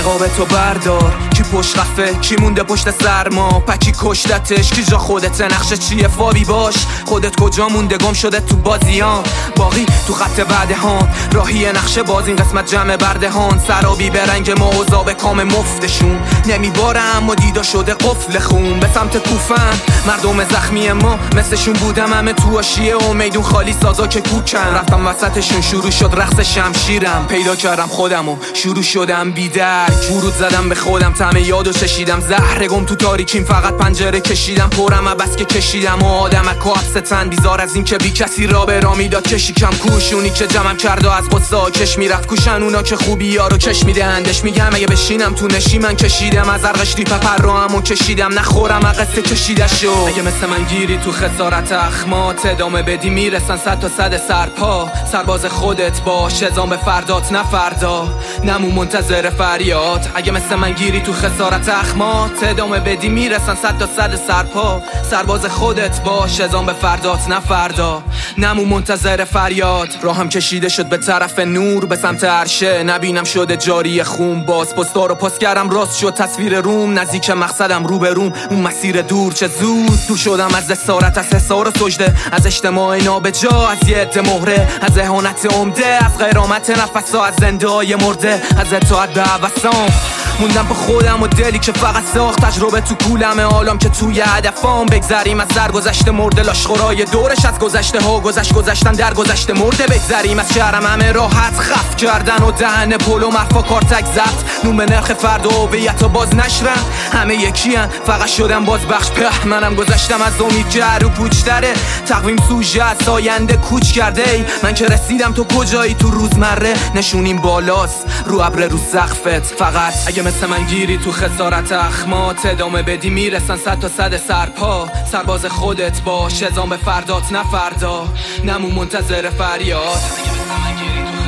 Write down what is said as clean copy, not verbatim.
نقاب تو بردار، کی پشت قفه، کی مونده پشت سرما، پکی کشتتش، کی جا خودت، نقشه چیه فابی باش، خودت کجا مونده گم شده تو بازیان، باقی تو خط بعده ها، راهی نقشه باز این قسمت جمع برده هان، سرابی به رنگ ما و زاب کام مفتشون نمیباره اما دیدا شده قفل خون، به سمت کوفن مردم زخمی ما مثلشون بودم، همه تو آشیه و میدون خالی سازا که کوکن، رفتم وسطشون شروع شد رقص شمشیرم، پیدا کردم خودم و شروع شدم بیدرک، ورود زدم به خودم، طعم یادو چشیدم، زهر گم تو تاریکیم، فقط پنجره کشیدم، پرم بس که کشیدم و آدمک و حبستن، بیزار از این که بی کسی را به را میداد کشی کم کوشونی که جمعم کرد و از قصه کش میرفت کوشن، اونا که خوبی یارو کش میدهندش، میگم اگه بشینم تو نشی من کشیدم، از ارقش ریپ پر رو همو کشیدم، نخورم قصه کشیدشو، اگه مثل من گیری تو خسارت اخمات، ادامه بدی میرسن 100 تا 100 سرپا، سرباز خودت باش ازام به فردات، نه فردا نمو منتظر فریاد، اگه مثل من گیری تو خسارت اخمات، ادامه بدی میرسن 100 تا 100 سرپا، سرباز خودت باش ازام به فردات، نه فردا نمو منتظر فریاد، راهم کشیده شد به طرف نور، به سمت عرشه نبینم شده جاری خون، باز پستا رو پاس کردم، راست شد تصویر روم، نزدیک مقصدم رو به روم، اون مسیر دور چه زود دور شدم از اسارت، از حسار و سجده، از اجتماع نابجا، از یه عده مهره، از اهانت عمده، از غیرامت نفسا، از زنده های مرده، از اطاعت به هوسام، موندم با خودم و دلی که فقط ساخت تجربه تو کولمه، عالم که توی هدفام، بگذریم از سرگذشته مرده، لاشخورای دورش، از گذشته ها گذشتن در گذشته مرده، بگذریم از شهرم همه راحت خف کردن و دهن پلو مرفا کارتک زفت، نون به نرخ فرد و هویت باز نشرم، همه یکی هم فقط شدم باز بخش په، منم گذشتم از امید که هر رو پوچتره، تقویم سوژه از آینده کوچ کرده، ای من که رسیدم تو کجایی تو روزمره، نشونیم بالاست رو ابر رو سقفت، فقط اگه مثل من گیری تو خسارت اخمات، ادامه بدی میرسن 100 تا 100 سرپا، سرباز خودت باش ازام به فردات، نه فردا نمو منتظر فریاد، اگه مثل من گیری تو